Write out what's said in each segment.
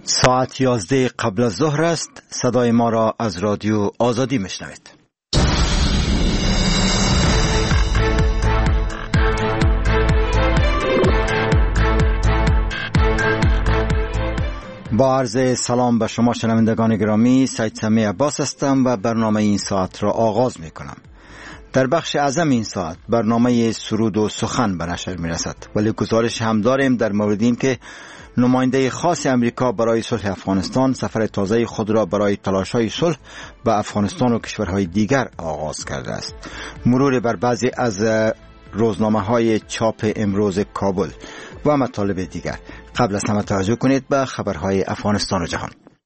ساعت 11 قبل از ظهر است. صدای ما را از رادیو آزادی میشنوید. با عرض سلام به شما شنوندگان گرامی، سید سمی عباس هستم و برنامه این ساعت را آغاز می کنم. در بخش اعظم این ساعت برنامه سرود و سخن به نشر می رسد، ولی گزارش هم داریم در مورد این که نماینده خاص امریکا برای صلح افغانستان سفر تازه خود را برای تلاش‌های صلح به افغانستان و کشورهای دیگر آغاز کرده است. مرور بر بعضی از روزنامه‌های چاپ امروز کابل و مطالب دیگر. قبل از همه توجه کنید به خبرهای افغانستان و جهان.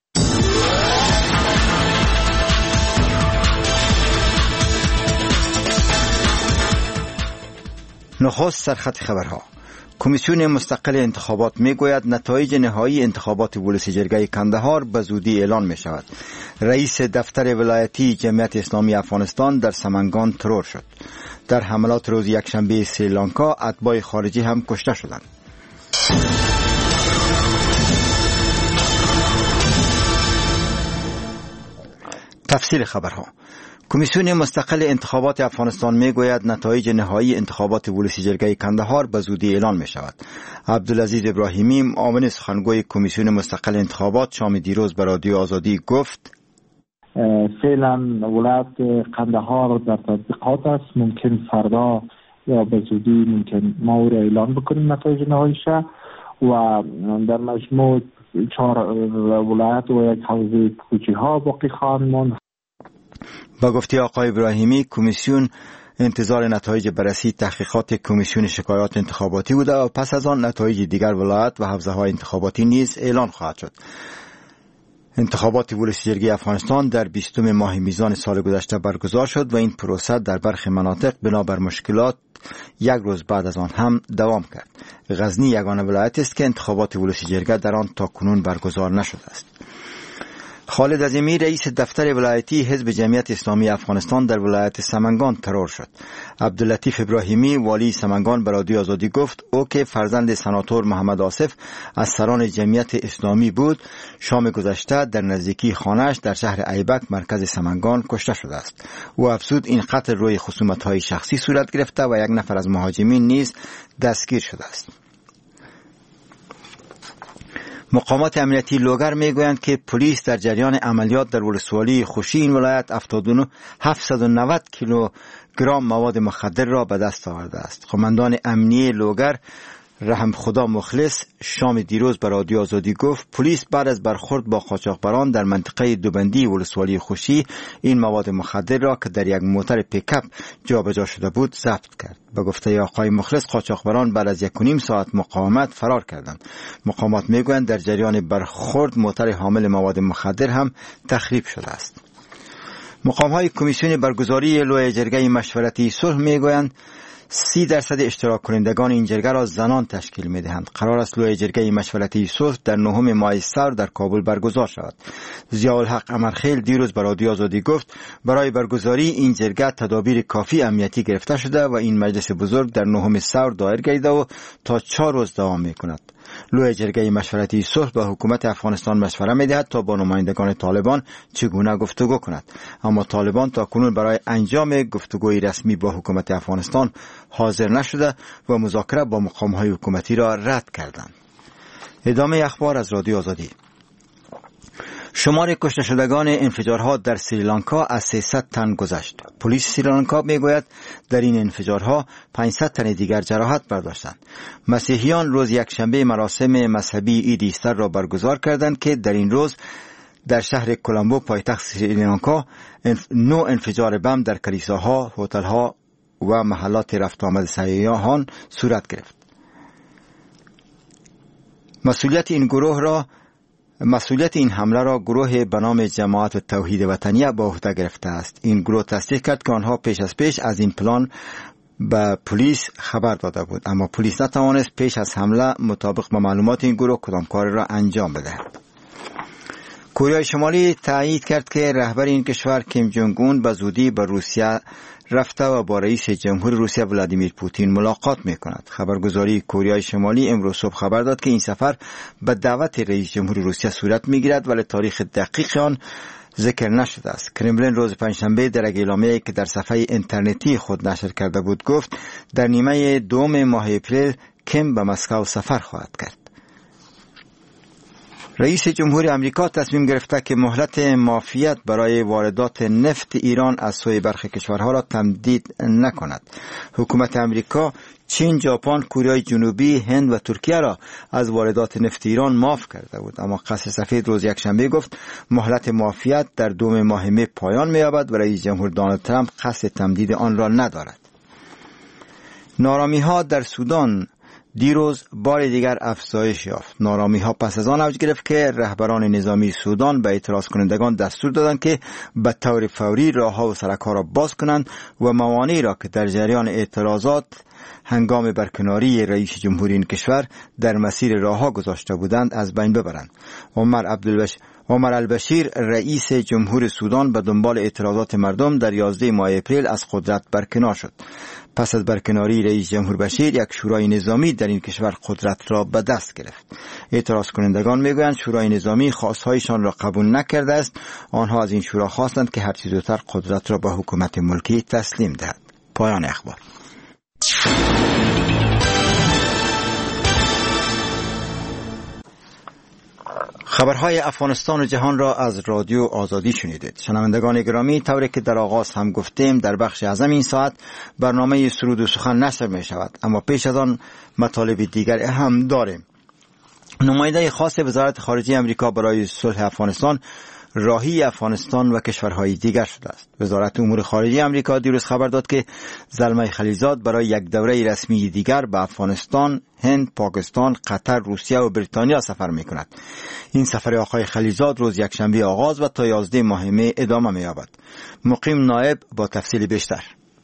نخست سرخط خبرها. کمیسیون مستقل انتخابات میگوید نتایج نهایی انتخابات ولسی جرگه کندهار به زودی اعلان می شود. رئیس دفتر ولایتی جمعیت اسلامی افغانستان در سمنگان ترور شد. در حملات روز یکشنبه سریلانکا اتباع خارجی هم کشته شدند. تفصیل خبرها. کمیسیون مستقل انتخابات افغانستان میگوید نتایج نهایی انتخابات ولسی جرگه کندهار به زودی اعلان می شود. عبدالعزیز ابراهیمی، معاون سخنگوی کمیسیون مستقل انتخابات، شام دیروز به رادیو آزادی گفت فعلا ولایت قندهار در تطبیقات است. ممکن فردا یا به زودی ممکن ما او را اعلان بکنیم نتایج نهاییش، و در مجموع 4 ولایت و یک حوزه کوچی‌ها باقی خواهند ماند. با گفته آقای ابراهیمی، کمیسیون انتظار نتایج بررسی تحقیقات کمیسیون شکایات انتخاباتی بوده و پس از آن نتایج دیگر ولایت و حوزه‌های انتخاباتی نیز اعلان خواهد شد. انتخابات ولسی جرگه افغانستان در 20 ماه میزان سال گذشته برگزار شد و این پروسه در برخی مناطق بنابر مشکلات یک روز بعد از آن هم دوام کرد. غزنی یگانه ولایت است که انتخابات ولسی جرگه در آن تاکنون برگزار نشده است. خالد عظیمی، رئیس دفتر ولایتی حزب جمعیت اسلامی افغانستان در ولایت سمنگان ترور شد. عبداللطیف ابراهیمی، والی سمنگان، به رادیو آزادی گفت او که فرزند سناتور محمد آصف از سران جمعیت اسلامی بود، شام گذشته در نزدیکی خانه‌اش در شهر ایبک مرکز سمنگان کشته شده است. او افزود این قتل روی خصومت‌های شخصی صورت گرفته و یک نفر از مهاجمین نیز دستگیر شده است. مقامات امنیتی لوگر میگویند که پلیس در جریان عملیات در ولسوالی خوشی این ولایت 790 کیلوگرم مواد مخدر را به دست آورده است. قماندان امنیه لوگر رحم خدا مخلص شام دیروز به رادیو آزادی گفت پلیس بعد از برخورد با قاچاقبران در منطقه دوبندی ولسوالی خوشی این مواد مخدر را که در یک موتر پیکاپ جابجا شده بود ضبط کرد. به گفته آقای مخلص قاچاقبران بعد از 1.5 ساعت مقاومت فرار کردند. مقامات میگویند در جریان برخورد موتر حامل مواد مخدر هم تخریب شده است. مقام‌های کمیسیون برگزاری لوی جرگه مشورتی صلح میگویند 30% اشتراک کنندگان این جرگه را زنان تشکیل می دهند. قرار است لوی جرگه مشورتی صلح در 9 ماه سر در کابل برگزار شود. ضیاءالحق امرخیل دیروز به رادیو آزادی گفت برای برگزاری این جرگه تدابیر کافی امنیتی گرفته شده و این مجلس بزرگ در 9 سر دایر گردیده و تا 4 روز دوام می کند. لوی جرگه مشورتی صلح با حکومت افغانستان مشوره می‌دهد تا با نمایندگان طالبان چگونه گفتگو کند، اما طالبان تاکنون برای انجام گفتگوی رسمی با حکومت افغانستان حاضر نشده و مذاکره با مقام‌های حکومتی را رد کردند. ادامه اخبار از رادیو آزادی. شمار کشته شدگان انفجارها در سریلانکا از 300 تن گذشت. پلیس سریلانکا میگوید در این انفجارها 500 تن دیگر جراحت برداشتند. مسیحیان روز یکشنبه مراسم مذهبی عید ایستر را برگزار کردند که در این روز در شهر کولامبو پایتخت سریلانکا 9 انفجار بم در کلیساها، هتل‌ها و محلات رفت آمد سیاحان صورت گرفت. مسئولیت این حمله را گروه به نام جماعت توحید وطنیه به عهده گرفته است. این گروه تصدیق کرد که آنها پیش از این پلان به پلیس خبر داده بود، اما پلیس نتوانست پیش از حمله مطابق با معلومات این گروه کدام کار را انجام بدهد. کره شمالی تایید کرد که رهبر این کشور کیم جونگ اون به زودی به روسیه رفته و با رئیس جمهور روسیه ولادیمیر پوتین ملاقات میکند. خبرگزاری کره شمالی امروز صبح خبر داد که این سفر به دعوت رئیس جمهور روسیه صورت میگیرد ولی تاریخ دقیق آن ذکر نشده است. کرملین روز پنجشنبه در اعلامیه‌ای که در صفحه اینترنتی خود نشر کرده بود گفت در نیمه دوم ماه اپریل کیم به مسکو سفر خواهد کرد. رئیس جمهور امریکا تصمیم گرفته که مهلت معافیت برای واردات نفت ایران از سوی برخی کشورها را تمدید نکند. حکومت امریکا چین، ژاپن، کره جنوبی، هند و ترکیه را از واردات نفت ایران معاف کرده بود، اما قصر سفید روز یکشنبه گفت مهلت معافیت در دوم ماه می پایان می‌یابد و رئیس جمهور دونالد ترامپ قصد تمدید آن را ندارد. نارامی‌ها در سودان دیروز بار دیگر افزایش یافت. نارامی‌ها پس از آن اوج گرفت که رهبران نظامی سودان به اعتراض کنندگان دستور دادند که به طور فوری راه‌ها و سرک‌ها را باز کنند و موانعی را که در جریان اعتراضات هنگام برکناری رئیس جمهور این کشور در مسیر راه‌ها گذاشته بودند از بین ببرند. عمر البشیر رئیس جمهور سودان به دنبال اعتراضات مردم در 11 ماه اپریل از قدرت برکنار شد. پس از برکناری رئیس جمهور بشیر یک شورای نظامی در این کشور قدرت را به دست گرفت. اعتراض کنندگان میگویند شورای نظامی خواستهایشان را قبول نکرده است. آنها از این شورا خواستند که هرچه زودتر قدرت را به حکومت ملکی تسلیم دهد. پایان اخبار. خبرهای افغانستان و جهان را از رادیو آزادی شنیدید. شنوندگان گرامی، طوری که در آغاز هم گفتیم در بخش اعظم این ساعت برنامه سرود و سخن نشر می شود، اما پیش از آن مطالب دیگر هم داریم. نماینده خاص وزارت خارجه امریکا برای صلح افغانستان راهی افغانستان و کشورهای دیگر شده است. وزارت امور خارجه امریکا دیروز خبر داد که زلمه خلیزاد برای یک دوره رسمی دیگر به افغانستان، هند، پاکستان، قطر، روسیه و بریتانیا سفر می کند. این سفر آقای خلیزاد روز یکشنبه آغاز و تا 11 ماه می ادامه می یابد. مقیم نایب با تفصیل بیشتر.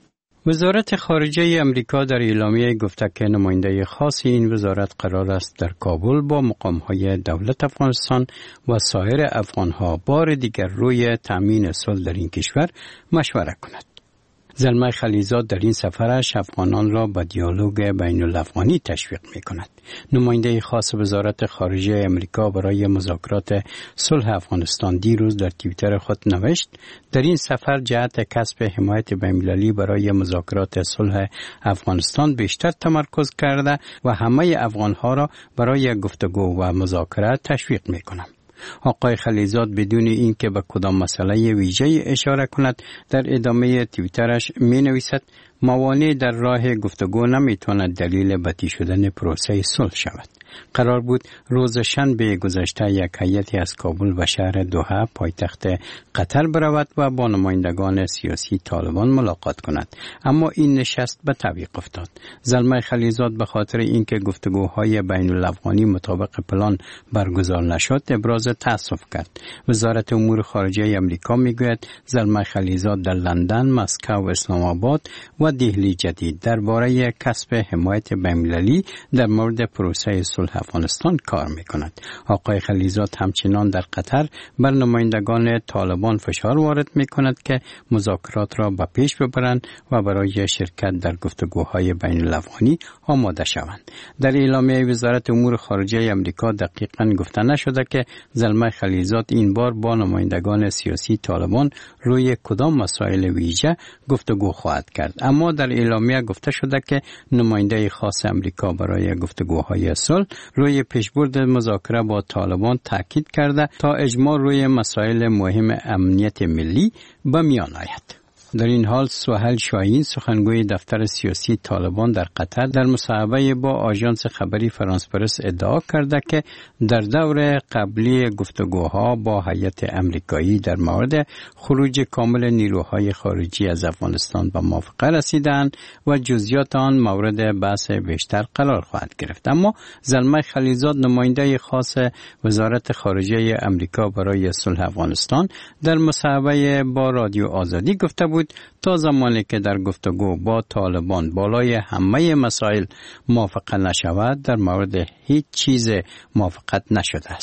وزارت خارجه امریکا در اعلامیه گفته که نماینده خاص این وزارت قرار است در کابل با مقام‌های دولت افغانستان و سایر افغان‌ها بار دیگر روی تأمین صلح در این کشور مشوره کند. زلمه خلیزاد در این سفرش افغانان را به دیالوگ بین الافغانی تشویق می کند. نماینده خاص وزارت خارجه امریکا برای مذاکرات صلح افغانستان دیروز در توییتر خود نوشت در این سفر جهت کسب حمایت بین‌المللی برای مذاکرات صلح افغانستان بیشتر تمرکز کرده و همه افغانها را برای گفتگو و مذاکره تشویق می کنم. آقای خلیزاد بدون اینکه به کدام مسئله ویژه اشاره کند در ادامه توییترش می نویسد موانع در راه گفتگو نمی تواند دلیل بدی شدن پروسه صلح شود. قرار بود روز شنبه گذشته یک هیئتی از کابل و شهر دوحه پایتخت قطر برود و با نمایندگان سیاسی طالبان ملاقات کند، اما این نشست به تعویق افتاد. زلمه خلیزاد به خاطر اینکه گفتگوهای بین الافغانی مطابق پلان برگزار نشد ابراز تأسف کرد. وزارت امور خارجه امریکا میگوید زلمه خلیزاد در لندن، مسکو، اسلام آباد و دهلی جدید درباره کسب حمایت بین‌المللی در مورد پروسه صلح افغانستان کار می‌کند. آقای خلیزاد همچنان در قطر بر نمایندگان طالبان فشار وارد می‌کند که مذاکرات را به پیش ببرند و برای شرکت در گفتگوهای بین الافغانی آماده شوند. در اعلامیه وزارت امور خارجه امریکا دقیقاً گفته نشده که زلمه خلیزاد این بار با نمایندگان سیاسی طالبان روی کدام مسائل ویژه گفتگو خواهد کرد، اما در اعلامیه گفته شده که نماینده خاص امریکا برای گفتگوهای صلح روی پیشبرد مذاکره با طالبان تاکید کرده تا اجماع روی مسائل مهم امنیت ملی به میان آید. در این حال سهیل شاهین سخنگوی دفتر سیاسی طالبان در قطر در مصاحبه با آژانس خبری فرانس پرس ادعا کرده که در دور قبلی گفتگوها با هیئت امریکایی در مورد خروج کامل نیروهای خارجی از افغانستان به موافقه رسیدند و جزئیات آن مورد بحث بیشتر قرار خواهد گرفت. اما زلمه خلیزاد نماینده خاص وزارت خارجه امریکا برای صلح افغانستان در مصاحبه با رادیو آزادی گفته بود تا زمانی که در گفتگو با طالبان بالای همه مسائل موافقه نشود در مورد هیچ چیز موافقت نشده است.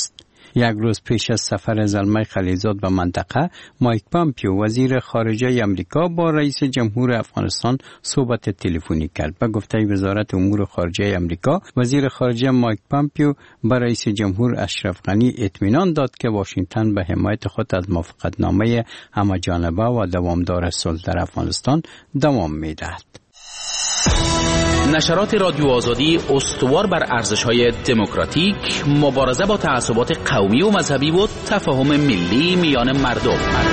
یک روز پیش از سفر زلمه خلیلزاد به منطقه، مایک پامپیو وزیر خارجه امریکا با رئیس جمهور افغانستان صحبت تلفنی کرد. به گفته وزارت امور خارجه امریکا، وزیر خارجه مایک پامپیو به رئیس جمهور اشرف غنی اطمینان داد که واشنگتن به حمایت خود از موافقتنامه همه‌جانبه و دوامدار صلح در افغانستان دوام می‌دهد. نشرات رادیو آزادی استوار بر ارزش‌های دموکراتیک، مبارزه با تعصبات قومی و مذهبی و تفاهم ملی میان مردم.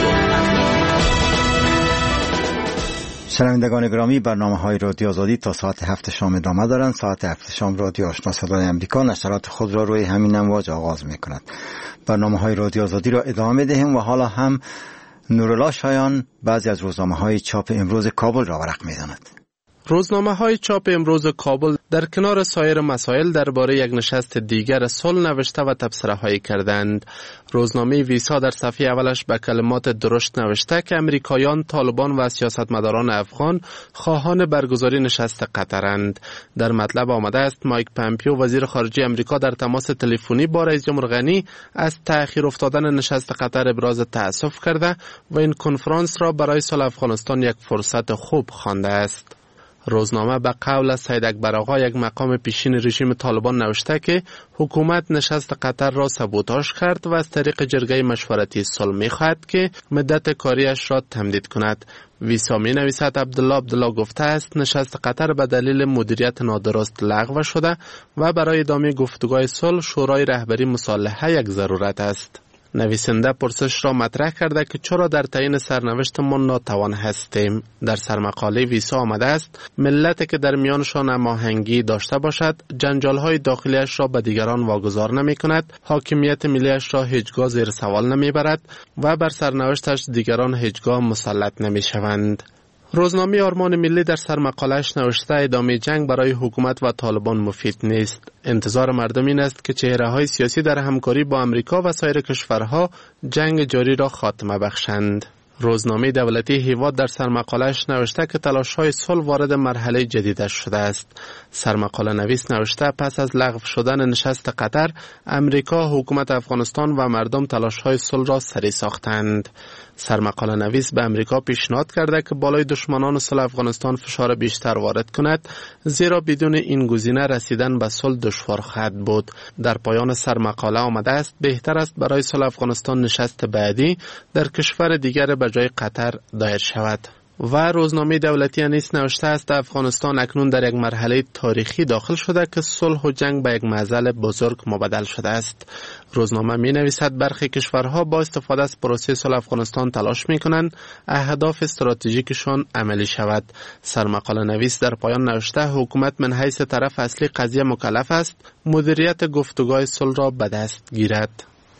شنوندگان گرامی، برنامه‌های رادیو آزادی تا ساعت 7 شام ادامه دارند. ساعت 7 شام رادیو آشنا صدای امریکا نشرات خود را روی همین امواج آغاز می‌کند. برنامه‌های رادیو آزادی را ادامه می‌دهیم و حالا هم نورالله شایان بعضی از روزنامه‌های چاپ امروز کابل را ورق می‌زند. روزنامه‌های چاپ امروز کابل در کنار سایر مسائل درباره یک نشست دیگر صلح نوشته و تبصره‌هایی کردند. روزنامه ویسا در صفحه اولش به کلمات درشت نوشته که امریکایان، طالبان و سیاستمداران افغان خواهان برگزاری نشست قطرند. در مطلب آمده است مایک پامپیو وزیر خارجه امریکا در تماس تلفنی با رئیس جمهور غنی از تأخیر افتادن نشست قطر ابراز تأسف کرده و این کنفرانس را برای صلح افغانستان یک فرصت خوب خوانده است. روزنامه به قول سید اکبر آقا، یک مقام پیشین رژیم طالبان، نوشته که حکومت نشست قطر را سابوتاژ کرد و از طریق جرگه مشورتی صلح می‌خواهد که مدت کاریش را تمدید کند. ویسا می نویسد عبدالله گفته است نشست قطر به دلیل مدیریت نادرست لغو شده و برای ادامه گفتگوهای صلح شورای رهبری مصالحه یک ضرورت است. نویسنده پرسش را مطرح کرده که چرا در تعیین سرنوشتمان ناتوان هستیم. در سرمقاله ویسا آمده است ملتی که در میانشان هماهنگی داشته باشد جنجال‌های داخلیش را به دیگران واگذار نمی‌کند، حاکمیت ملیش را هیچگاه زیر سوال نمی‌برد و بر سرنوشتش دیگران هیچگاه مسلط نمی‌شوند. روزنامه آرمان ملی در سرمقاله‌اش نوشته ادامه جنگ برای حکومت و طالبان مفید نیست. انتظار مردم این است که چهره‌های سیاسی در همکاری با امریکا و سایر کشورها جنگ جاری را خاتمه بخشند. روزنامه دولتی هیواد در سرمقاله‌اش نوشته که تلاش‌های صلح وارد مرحله جدیدش شده است. سرمقاله نویس نوشته پس از لغو شدن نشست قطر، امریکا، حکومت افغانستان و مردم تلاش‌های صلح را سری ساختند. سرمقاله نویس به امریکا پیشنهاد کرده که بالای دشمنان صلح افغانستان فشار بیشتر وارد کند، زیرا بدون این گزینه رسیدن به صلح دشوار خواهد بود. در پایان سرمقاله آمده است بهتر است برای صلح افغانستان نشست بعدی در کشور دیگر به جای قطر دایر شود. و روزنامه دولتی انیس نوشته است افغانستان اکنون در یک مرحله تاریخی داخل شده که صلح و جنگ به یک معضل بزرگ مبدل شده است. روزنامه می نویسد برخی کشورها با استفاده از پروسه صلح افغانستان تلاش می کنند اهداف استراتژیکشان عملی شود. سرمقاله نویس در پایان نوشته حکومت من حیث طرف اصلی قضیه مکلف است مدیریت گفتگوهای صلح را به دست گیرد.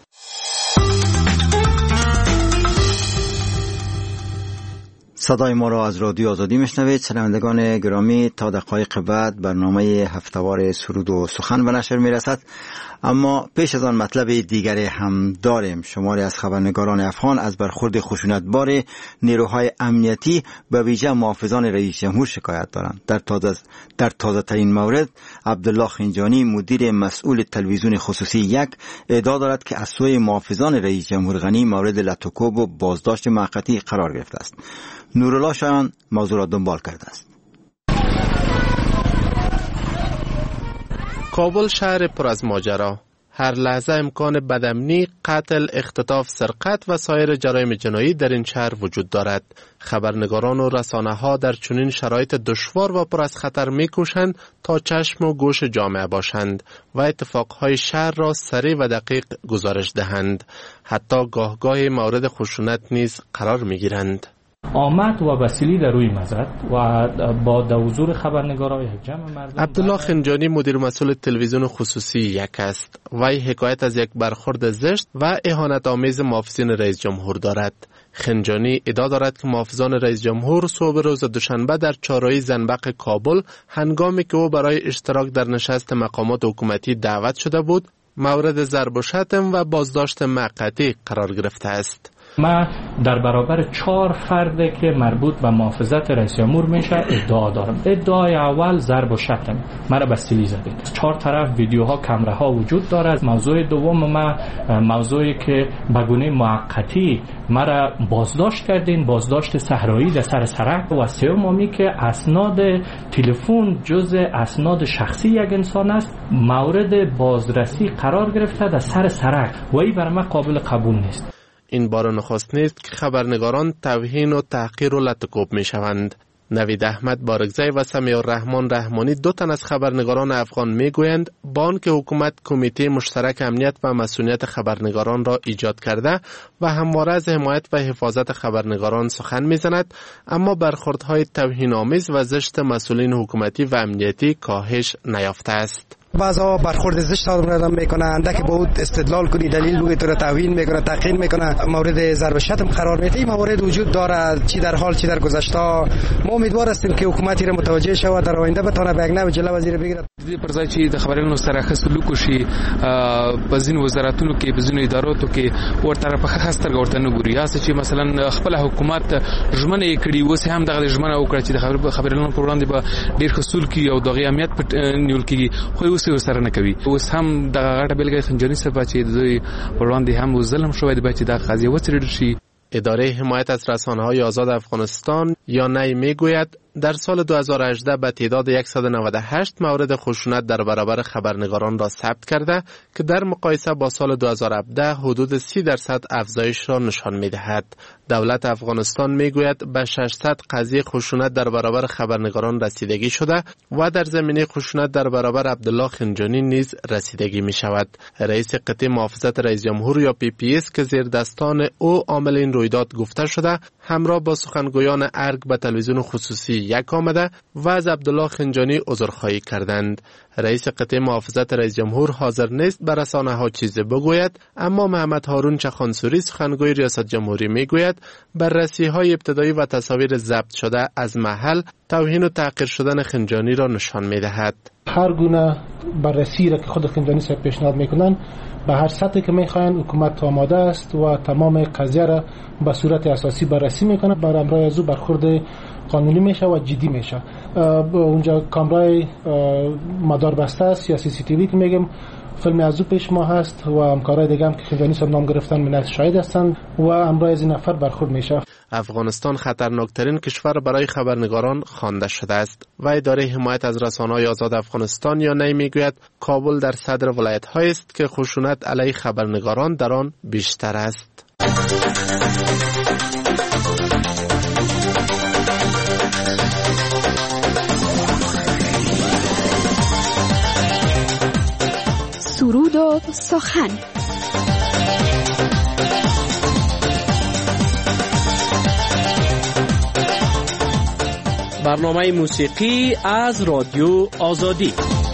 صدای ما را از رادیو آزادی میشنوید. شنوندگان گرامی، تا دقایق بعد برنامه هفتهوار سرود و سخن به نشر میرسد، اما پیش از آن مطلب دیگری هم داریم. شماری از خبرنگاران افغان از برخورد خشونتبار نیروهای امنیتی به ویژه محافظان رئیس جمهور شکایت دارند. در تازه ترین مورد عبدالله خنجانی مدیر مسئول تلویزیون خصوصی 1 ادعا دارد که از سوی محافظان رئیس جمهور غنی مورد لطوکوب و بازداشت موقتی قرار گرفته است. نورالله شایان موضوع را دنبال کرده است. کابل شهر پر از ماجرا. هر لحظه امکان بدامنی، قتل، اختطاف، سرقت و سایر جرایم جنایی در این شهر وجود دارد. خبرنگاران و رسانه‌ها در چنین شرایط دشوار و پر از خطر می‌کوشند تا چشم و گوش جامعه باشند و اتفاقهای شهر را سریع و دقیق گزارش دهند. حتی گاه مورد خشونت نیز قرار می‌گیرند. آمد و وسیلی در روی مزد و با حضور خبرنگاران یک جمع مردم. عبدالله خنجانی مدیر مسئول تلویزیون خصوصی 1 است. وی حکایت از یک برخورد زشت و اهانت آمیز محافظین رئیس جمهور دارد. خنجانی ادعا دارد که محافظان رئیس جمهور صبح روز دوشنبه در چهارراه زنبق کابل هنگامی که او برای اشتراک در نشست مقامات حکومتی دعوت شده بود، مورد ضرب و شتم و بازداشت موقتی قرار گرفته است. من در برابر 4 فرد که مربوط به محافظت رئیس جمهور میشه ادعا دارم. ادعای اول ضرب و شتم، مرا به سیلی زدید. 4 طرف ویدیوها، کامراها وجود دارد. موضوع دوم ما موضوعی که به گونه موقتی مرا بازداشت کردین، بازداشت صحرایی در سر سرک. و سومی که اسناد تلفن جزء اسناد شخصی یک انسان است، مورد بازرسی قرار گرفته در سر سرک و این برای من قابل قبول نیست. این بار نخست نیست که خبرنگاران توهین و تحقیر و لطکوب می شوند. نوید احمد بارگزی و سمیع الرحمن رحمانی 2 تن از خبرنگاران افغان می گویند با آنکه حکومت کمیته مشترک امنیت و مسئولیت خبرنگاران را ایجاد کرده و همواره از حمایت و حفاظت خبرنگاران سخن می زند، اما برخوردهای توهین‌آمیز و زشت مسئولین حکومتی و امنیتی کاهش نیافته است. بعضا برخورد زشت آدم میکنن، اندک با او استدلال کنی دلیل بگی تو را توهین میکنه، تحقیر میکنه، مورد ضرب و شتم قرار میده. این موارد وجود دارد، چی در حال چی در گذشته. ما امیدوار هستیم که حکومتی را متوجه شود، در آینده بتونه به یک نوع جلو وزیر بگیرد. دې پر ځای چې د خبرونو سره ښه سلوک وشي په ځینو وزارتونو کې په ځینو اداراتو کې ورته په ښه سترګه ورته نه ګوري. یا چې مثلا خپل حکومت ژمنه یې کړې اوس هم دغه ژمنه وکړه چې د خبرونو پر وړاندې به ډېر ښه سلوک کوي او دغه امنیت نیول کیږي، خو اوس یې سره نه کوي. اوس هم دغه غټه بلګې خنجاني صاحب چې د دوی پر وړاندې هم ظلم شوی دی چې دغه قضیه وڅېړل شي. اداره حمایت از رسانه‌های آزاد افغانستان یا نی میگوید در سال 2018 به تعداد 198 مورد خشونت در برابر خبرنگاران را ثبت کرده که در مقایسه با سال 2017 حدود 30% افزایش را نشان می‌دهد. دولت افغانستان میگوید به 600 قضیه خشونت در برابر خبرنگاران رسیدگی شده و در زمینه خشونت در برابر عبدالله خنجانی نیز رسیدگی می شود. رئیس قطعه محافظت رئیس جمهور یا PPS که زیر دستان او عامل این رویداد گفته شده، همراه با سخنگویان ارگ به تلویزیون خصوصی یک آمده و از عبدالله خنجانی عذرخواهی کردند. رئیس قطعه محافظت رئیس جمهور حاضر نیست به رسانه‌ها چیزی بگوید، اما محمد هارون چخانسوری سخنگوی ریاست جمهوری میگوید بررسی‌های ابتدایی و تصاویر ضبط شده از محل توهین و تحقیر شدن خنجانی را نشان می‌دهد. هر گونه بررسی را که خود خنجانی صاحب پیشنهاد میکنن به هر سطحی که میخواین حکومت آماده است و تمام قضیه را به صورت اساسی بررسی میکنه. بر امرای از او برخورد قانونی میشه و جدی میشه. اونجا کامرای مدار بسته است یا CCTV که میگم، فیلم از او پیش ما هست و همکارای دیگه هم که خنجانی صاحب نام گرفتن منت شاهد هستند و امرای از این نفر برخورد میشه. افغانستان خطرناکترین کشور برای خبرنگاران خوانده شده است و اداره حمایت از رسانه‌های آزاد افغانستان یا نی میگوید کابل در صدر ولایت‌هایی است که خشونت علیه خبرنگاران در آن بیشتر است. سرود و سخن. برنامه موسیقی از رادیو آزادی.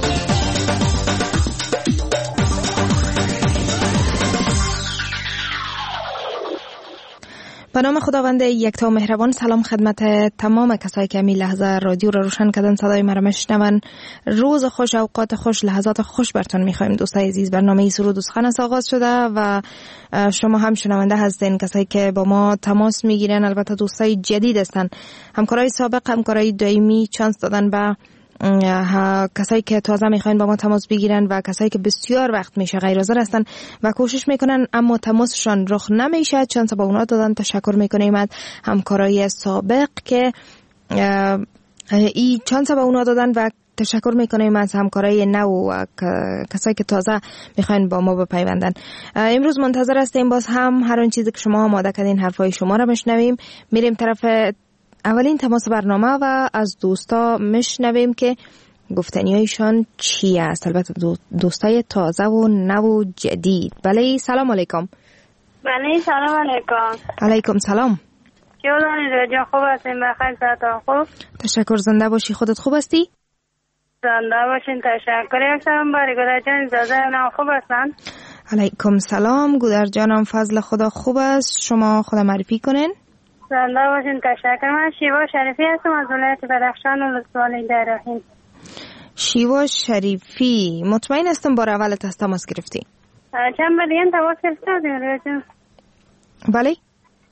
به نام خداوند یکتا مهربان. سلام خدمت تمام کسایی که می لحظه رادیو را روشن کردن، صدای مرا میشنون. روز خوش، اوقات خوش، لحظات خوش براتون میخوایم دوستای عزیز. برنامه سرود و سخن آغاز شده و شما هم شنونده هستین، کسایی که با ما تماس میگیرن البته دوستای جدید هستن، همکارای سابق، همکارای دائمی چانس دادن به کسایی که تازه میخواین با ما تماس بگیرن و کسایی که بسیار وقت میشه غیر حاضر هستن و کوشش میکنن اما تماسشان رخ نمیشه، چانس با اونا دادن. تشکر میکنیم از همکارای سابق که این چانس با اونا دادن و تشکر میکنیم از همکارای نو و کسایی که تازه میخواین با ما بپیوندن. امروز منتظر هستیم باز هم هر اون چیزی که شما آماده کردین حرفای شما رو بشنویم. میریم طرف اولین تماس برنامه و از دوستا میشنویم که گفتنیایشان چی است. البته دوستای تازه و نو و جدید. بله سلام علیکم. بله سلام علیکم. علیکم سلام. جوانی رادیو خوب هستیم؟ بخیر ساعتان خوب؟ تشکر. زنده باشی. خودت خوب هستی؟ زنده باشین. تشکر. یک سلام باری گودر جان زاده نام خوب هستن؟ علیکم سلام. گودر جانم فضل خدا خوب است. شما خدا معرفی کنین. زنده باشین. تشکر. من شیوا شریفی هستم از ولایت بدخشان و ولسوالی دراهیم. شیوا شریفی، مطمئن هستم بار اولت از تماس گرفتی؟ چند بار دیگه تماس گرفتم. بله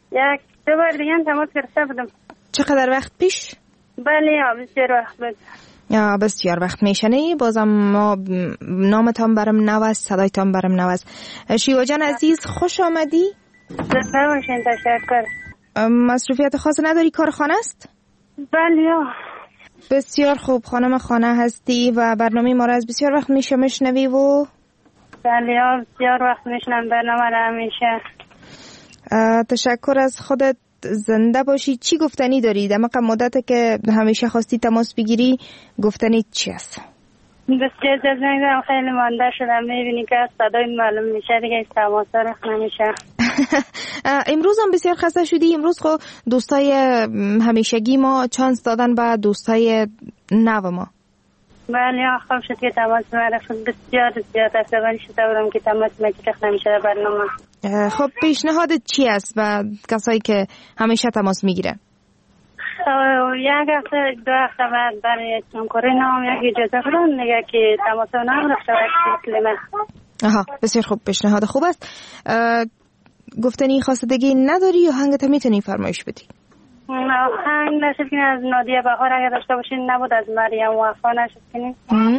یک دو بار دیگه تماس گرفته بودم. چقدر وقت پیش؟ بله بسیار وقت بود. بسیار وقت میشنی. بازم ما نامتان برم نوست، صدایتان برم نوست. شیوا جان عزیز خوش آمدی. زنده باشین. تشکر. مصروفیت خاص نداری؟ کار خانه است؟ بله. بسیار خوب. خانم خانه هستی و برنامه ما را از بسیار وقت میشنوی و بله بسیار وقت میشنم برنامه را همیشه. تشکر از خودت. زنده باشی. چی گفتنی داری؟ در مدت که همیشه خواستی تماس بگیری گفتنی چی است؟ بسیار جزنگ دارم. خیلی مانده شدم. میبینی که صدای معلوم میشه دیگه تماس رخ نمیشه. امروز هم بسیار خسته شدی. امروز خب دوستای همیشگی ما چانس دادن به دوستای نو ما. بله خوب شد که تماس مرا بسیار زیاد عصبانی شده بودم که تماس مگیرخ نمیشه برنامه. خب پیشنهادت چی است و کسایی که همیشه تماس میگیرن؟ یک هفته دو هفته بعد برای کنکور نام یک اجازه بدن دیگه که تماس نام رفته باشه. بسیار خوب. پیشنهاد خوب است. گفتنی خواستگی نداری یا هنگت میتونی فرمایش بدی؟ آهنگ نشد کنی از نادیه بهار اگر داشته باشین، نبود از مریم وفا نشد کنی.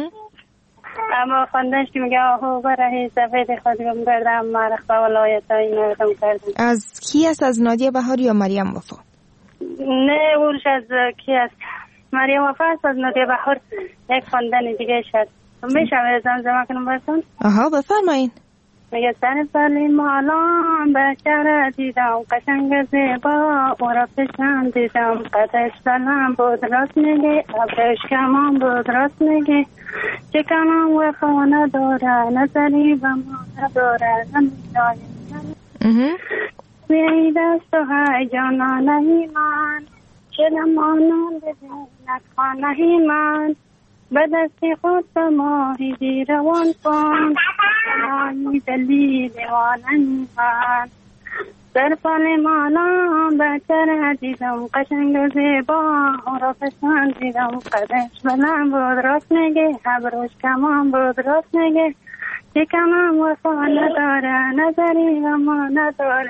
اما خواندنش که میگه آهو برای سفید خودم گردم مرخ و ولایت های نردم کردم. از کی است؟ از نادیه بهار یا مریم وفا؟ نه اونش از کی است؟ مریم وفا است. از نادیه بهار یک خواندن دیگه شد. میشم زمزمه کنم برسون؟ بفرمایین. میگه سر سالی مالان بچه دیدم قشنگ زیبا او را پشم دیدم قدش سلام بود راست میگه ابرش کمان بود راست میگه چه کمان وفا نداره نظری و ما نداره نمیدانیم میایی دست و های جانانه ایمان شدم آنان بزین نتخانه ایمان به دستی خود به ماهی روان کن نایی دلی دیوانن من در پال مالان بچه دیدم قشنگ و زیبا را پسند دیدم قدش بلند بود راست میگه ابروش کمان بود راست میگه چه کمان وفا نداره نظری و ما نداره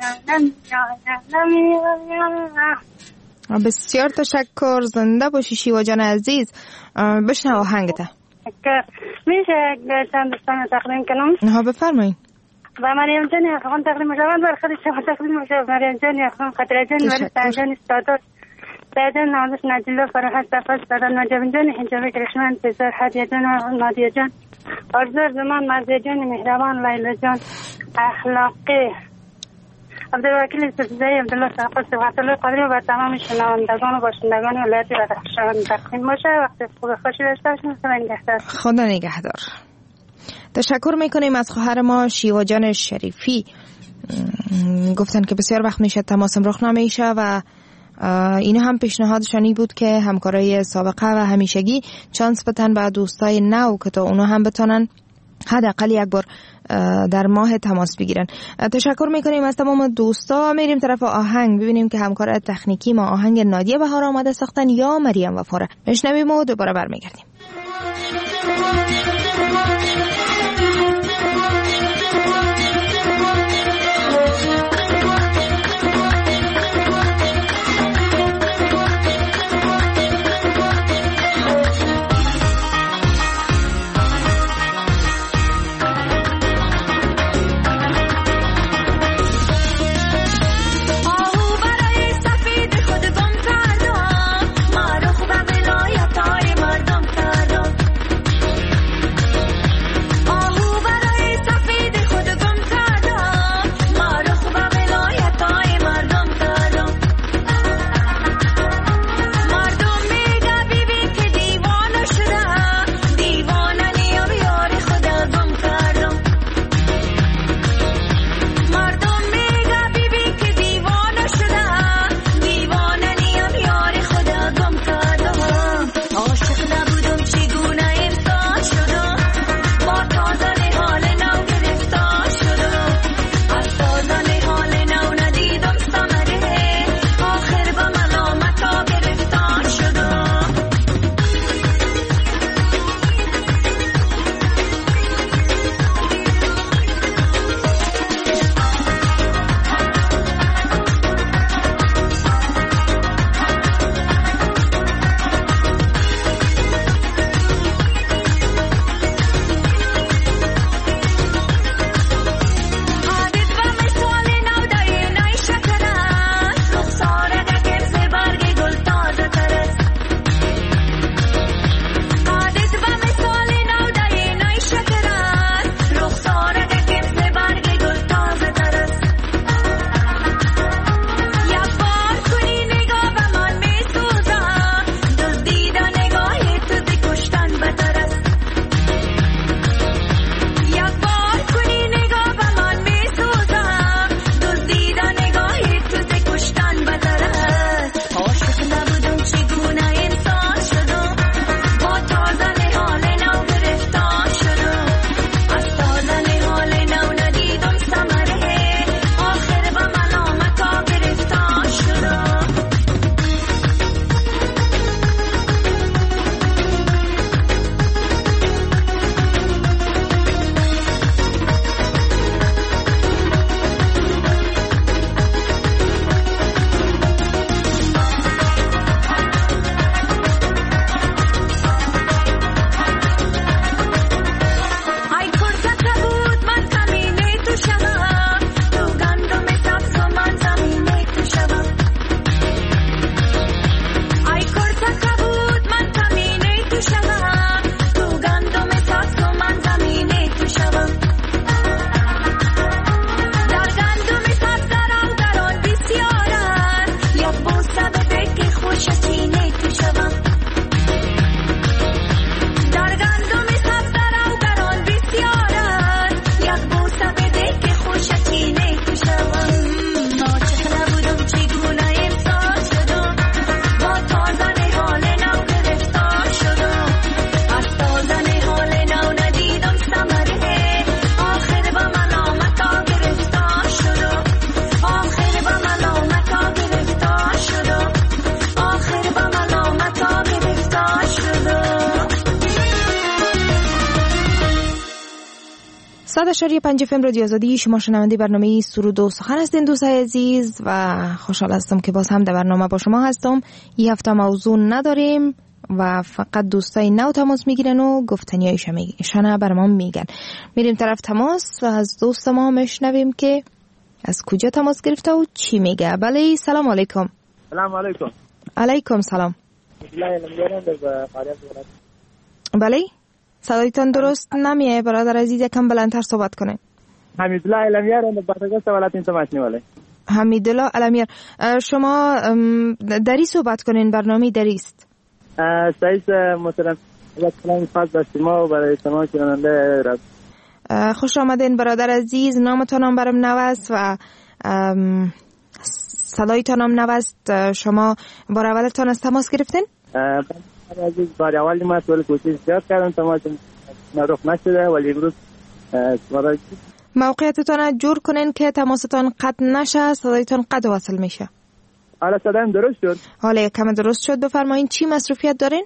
نمیایم. بسیار تشکر. زنده باشی شیوا جان عزیز. بشنو آهنگته. میشه چند دستان تقدیم کنم؟ بفرمایید. و مریم جانی افغان تقدیم میشود بر خود شما تقدیم میشود. مریم جانی افغان خطره جانی ولی سنجانی استادات سیدان نامدش نجلا فرحت تفاز بدن نجابین جانی حجابه کرشمن تزار حدیه جان نادیه جان آرزور زمان مرزی جانی مهربان لیلا جان اخلاقی عبدالوکیل استفزایی عبدالله صحفه صحبت الله قدری و تمام شنوندگان و باشندگان ولایت بدخشان تقدیم باشه. وقت خوب خوشی داشته باشین. خدا نگهدار. خدا نگهدار. تشکر میکنیم از خواهر ما شیوا جان شریفی. گفتن که بسیار وقت میشه تماسم رخ نمیشه و اینو هم پیشنهادشانی بود که همکارای سابقه و همیشگی چانس بدن به دوستای نو که تا اونا هم بتونن حداقل یک بار در ماه تماس بگیرن. تشکر میکنیم از تمام دوستا. میریم طرف آهنگ ببینیم که همکار تکنیکی ما آهنگ نادیه بهار آماده ساختن یا مریم وفا. بشنویم و دوباره برمیگردیم. 100.5 FM رادیو آزادی، شما شنونده برنامه سرود و سخن هستین دوستای عزیز و خوشحال هستم که باز هم در برنامه با شما هستم. این هفته موضوع نداریم و فقط دوستای نو تماس میگیرن و گفتنیایشان بر ما میگن. میریم طرف تماس و از دوست ما میشنویم که از کجا تماس گرفته و چی میگه. بله، سلام علیکم. سلام علیکم. علیکم سلام. بله، صدایتان درست نمیه برادر عزیز، یکم بلندتر صحبت کنه. حمیدالله علمیر اند بردگست ولایت تماشنی ولی. حمیدالله علمیر، شما دری صحبت کنین، برنامه دری است. سعید محترم، سلام خاص به شما و برای تمام شنونده رادیو. خوش آمدین برادر عزیز، نامتان هم برام نوست و صدایتان هم نوست. شما بار اولتان از تماس گرفتین؟ عزیز بار اولی ما سوال کوشش زیاد کردم، تماس نرخ نشده ولی امروز موقعیتتان جور کنین که تماستان قطع نشه، صدایتان قطع وصل میشه. حالا صدایم درست شد؟ حالا کم درست شد. بفرمایین چی مصروفیت دارین؟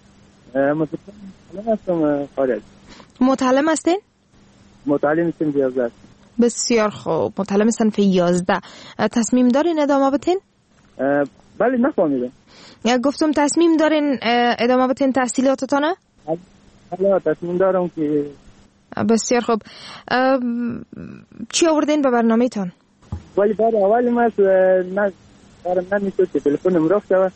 متعلم هستم خارج. متعلم هستین؟ متعلم صنف 11. بسیار خوب، متعلم صنف 11. تصمیم دارین ادامه بدین؟ بله، نفهمیدم. گفتم تصمیم دارین ادامه بدین تحصیلاتتانه؟ بله، تصمیم دارم که. بسیار خوب. چی آوردین به برنامه تان؟ ولی بار اولی ما برام نمیشد که تلفنم رفت و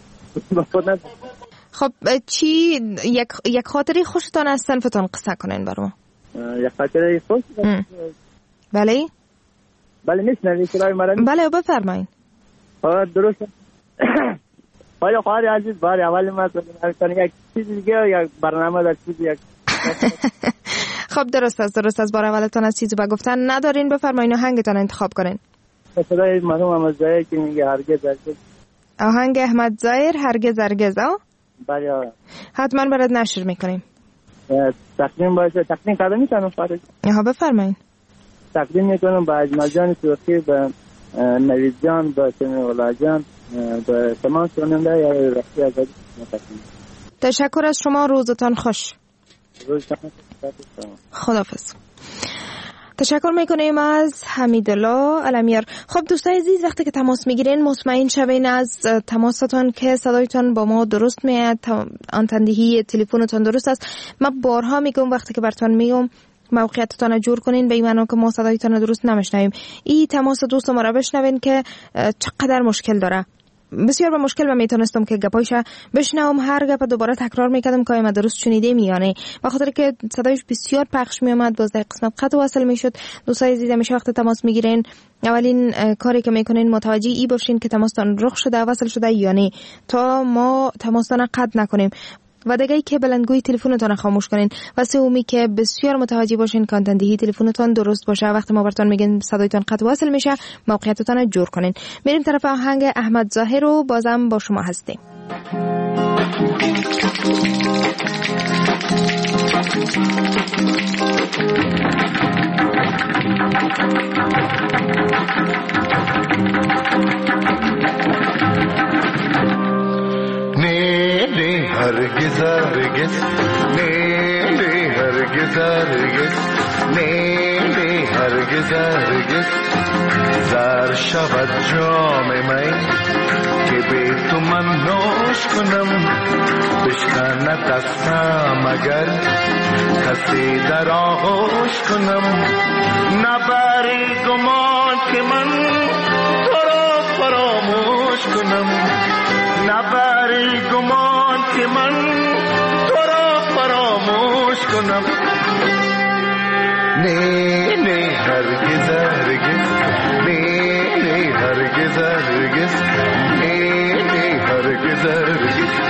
خب چی یک خاطری خوشتان از صنفتان قصه کنین برام؟ یک خاطری خوش؟ بله؟ بله میشنوی صدای مرا؟ بله بفرمایید. درست. حالا خواهر عزیز بار اول ما یک چیز دیگه یک برنامه در چیز یک خب درست است بار اولتان از چیزی بگفتن ندارین. بفرمایید آهنگتان انتخاب کنین. صدای مرحوم احمد ظاهر که میگه هرگز هرگز. آهنگ احمد ظاهر هرگز هرگز. بله حتما برات نشر میکنیم. تقدیم باشه، تقدیم کردم میتونم خارج. بفرمایید. تقدیم میکنم با اجمل جان سوخی، به نوید جان، به سمیع جان، به تمام شنونده یا رفتی آزادی. تشکر از شما، روزتان خوش. خداحافظ. تشکر میکنیم از حمیدالله علمیر. خب دوستای عزیز، وقتی که تماس میگیرین مطمئن شوین از تماستان که صدایتان با ما درست میاد، آنتندهی تلفنتان درست است. من بارها میگم وقتی که براتون میگم موقعیتتان جور کنین به این معنی که ما صدایتان درست نمیشنویم. این تماس دوست ما را بشنوین که چقدر مشکل داره. بسیار به مشکل میتونستم که گپایش بشنوم، هر گپ دوباره تکرار میکردم که ما درست شنیده میانه، به خاطر که صدایش بسیار پخش میومد، باز در قسمت قطع وصل میشد. دوستای عزیز همیشه وقت تماس میگیرین اولین کاری که میکنین متوجه ای باشین که تماستان رخ شده وصل شده یا نه، تا ما تماستان قطع نکنیم. و دیگه که بلندگوی تلفنتون خاموش کنین و سومی که بسیار متوجه باشین که آنتندهی تلفنتون درست باشه. وقتی ما براتون میگن صدایتون قطع وصل میشه، موقعیتتون جور کنین. میریم طرف آهنگ احمد ظاهر رو بازم با شما هستیم. هرگز هرگز نه هرگز هرگز نه هرگز هرگز زر شود جام من که به تو من نوش کنم، بشکند دستم اگر کسی در آغوش کنم. نبری گمان که من تو را فراموش کنم، نبری گمان که من تو را فراموش کنم. نه نه هرگز هرگز نه نه هرگز هرگز نه نه هرگز هرگز.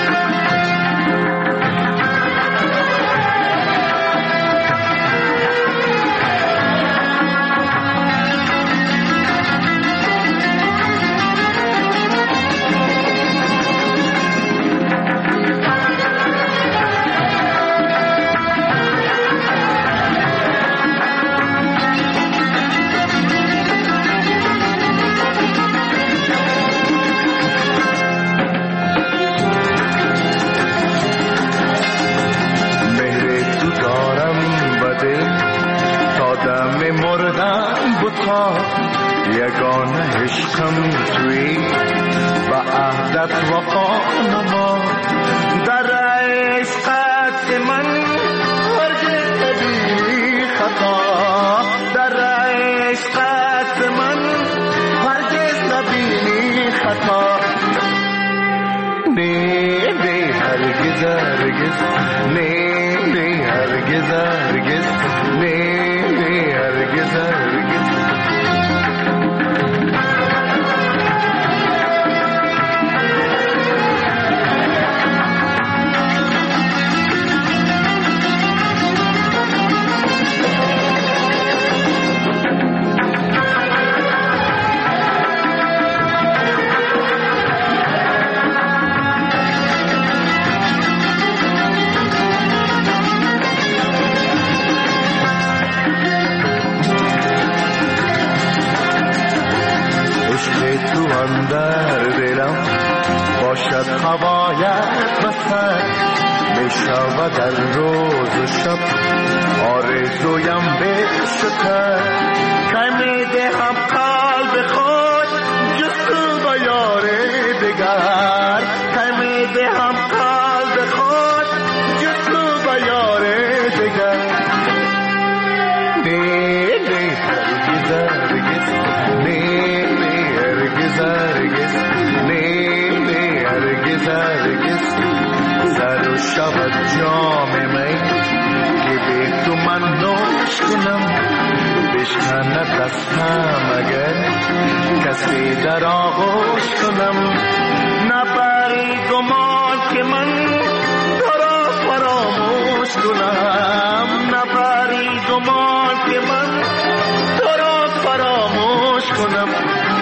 یگانه عشقم توی و عهدت وفا نما در عشقت من هرگز نبینی خطا در عشقت من هرگز نبینی خطا نه نه هرگز هرگز نه نه هرگز هرگز نه نه هرگز هرگز در دلم باشد هوایت بسر می شود در روز و شب آرزویم بشتر که می دهم قلب خود جستو با یار دگر که می دهم قلب خود جستو با یار دگر نه نه هرگز هرگز نه هرگز هرگز نه نه هرگز هرگز زر و شود جام می که به تو من نوش کنم بشکند دستم اگر کسی در آغوش کنم نبری گمان که من تو را فراموش کنم نبری گمان که من تو را فراموش کنم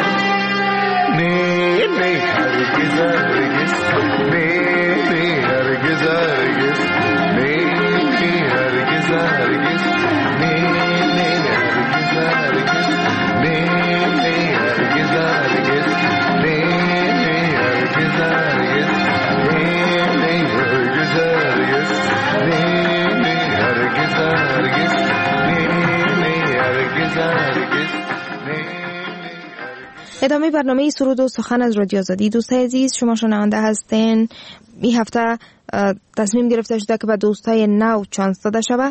نه نه هرگز هرگز نه نه هرگز هرگز نه نه هرگز هرگز نه نه هرگز هرگز نه نه هرگز هرگز نه نه هرگز هرگز نه نه هرگز هرگز نه نه هرگز هرگز نه نه هرگز هرگز ادامه برنامه سرود و سخن از رادیو آزادی. دوستای عزیز شما شنونده هستین. این هفته تصمیم گرفته شده که به دوستای نو چانس داده شود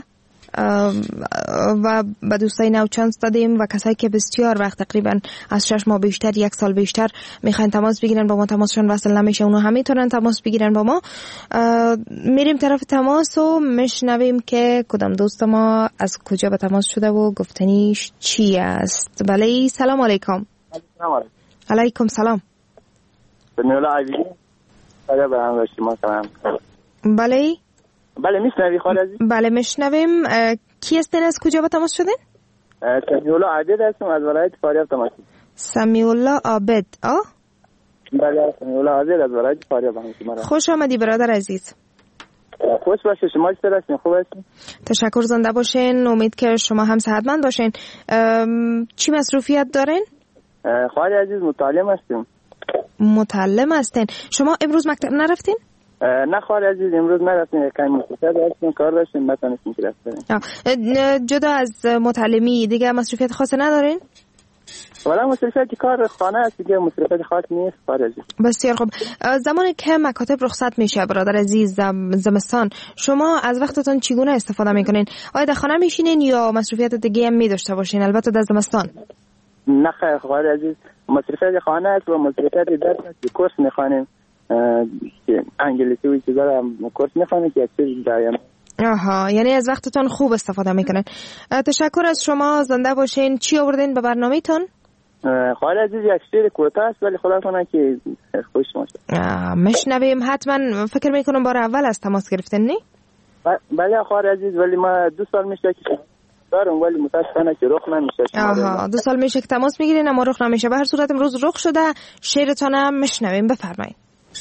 و به دوستای نو چانس دادیم و کسایی که بسیار وقت تقریبا از 6 ماه بیشتر 1 سال بیشتر میخواین تماس بگیرن با ما تماسشون وصل نمیشه اونو هم میتونن تماس بگیرن با ما. میریم طرف تماس و میشنویم که کدام دوست ما از کجا به تماس شده و گفتنیش چی است. بله سلام علیکم. علیکم سلام. سمیولا عزیزی آیا به هم شما سلام. بله بله میشنوی خالصی؟ بله میشنویم. کی هستین از کجا به تماس شدین؟ سمیولا عابد هستم از ولایت فاریاب تماس. سمیولا عابد بله سمیولا عابد از ولایت فاریاب هستم. خوش آمدی برادر عزیز. خوش باشه. شما چطور هستین؟ خوب هستین؟ تشکر. زنده باشین. امید که شما هم صحتمند باشین. چی مصروفیت دارین؟ خواهر عزیز متعلم هستیم. متعلم هستین. شما امروز مکتب نرفتین؟ نه خواهر عزیز امروز نرفتیم. کمی مصروفیت داشتیم کار داشتیم نتونستیم که رفتیم. جدا از متعلمی دیگه مصروفیت خاصی ندارین؟ والا مصروفیت کار خانه است دیگه مصروفیت خاص نیست خواهر عزیز. بسیار خوب. زمانی که مکاتب رخصت میشه برادر عزیز زمستان شما از وقتتون چگونه استفاده میکنین؟ آیا در خانه میشینین یا مصروفیت دیگه هم می‌داشته باشین البته در زمستان؟ نه خیر خواهر عزیز مصروفیت خانه است و مصروفیت درس است. کورس میخوانیم که انگلیسی و چیزا رو کورس میخوانیم که چیز دایم. آها یعنی از وقتتون خوب استفاده میکنین. تشکر از شما. زنده باشین. چی آوردین به برنامه‌تون؟ خواهر عزیز یک شعر کوتاه است ولی خدا کنه که خوش باشه. مشنویم حتما. فکر میکنم بار اول از تماس گرفتن نی؟ بله خواهر عزیز ولی ما 2 سال میشه که دارم ولی متاسفانه که رخ نمیشه. آها 2 سال میشه که تماس میگیرین اما رخ نمیشه. به هر صورت امروز رخ شده. شعرتون هم مشنویم. بفرمایید.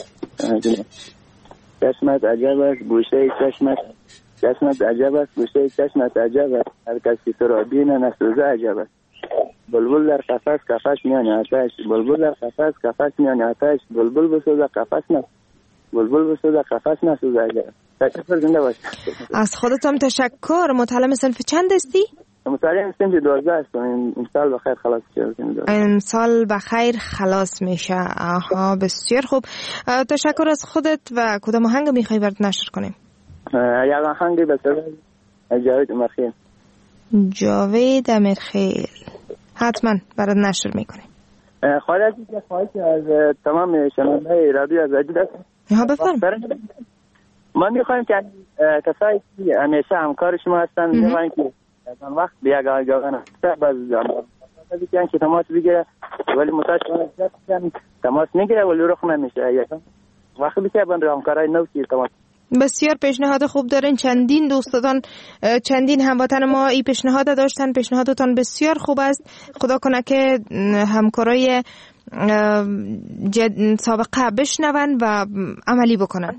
چشمت عجب است گوشه چشمت چشمت عجب است گوشه چشمت عجب است هر کسی تو را بینه نسوزه عجب است بلبل در قفس قفس میان آتش بلبل در قفس قفس میان آتش بلبل بسوزه قفس نه بلبل بسوزه قفس نسوزه عجب است. تشکر. زنده باش. از خودتم تشکر. متعلم صنف چند هستی؟ متعلم سنف 12 است. این سال بخیر خلاص شد. این سال بخیر خلاص میشه. آها بسیار خوب. تشکر از خودت. و کدام آهنگ میخوای برات نشر کنیم؟ یک آهنگ به صدای جاوید امرخیل. جاوید امرخیل حتما برات نشر میکنیم. خواهی از تمام شنونده‌های رادیو از عجیب است. ها بفرم. ما میخوایم که کسایی که همیشه همکار شما هستن میخوایم که از وقت به یک آگاهانه باز بگن که تماس بگیره ولی متاسفانه تماس میگیره ولی رخ نمیشه. وقت بیشتر بند همکارای نو که تماس. بسیار پیشنهاد خوب دارین. چندین دوستان چندین هموطن ما این پیشنهاد داشتن. پیشنهادتان بسیار خوب است. خدا کنه که همکارای سابقه بشنون و عملی بکنن.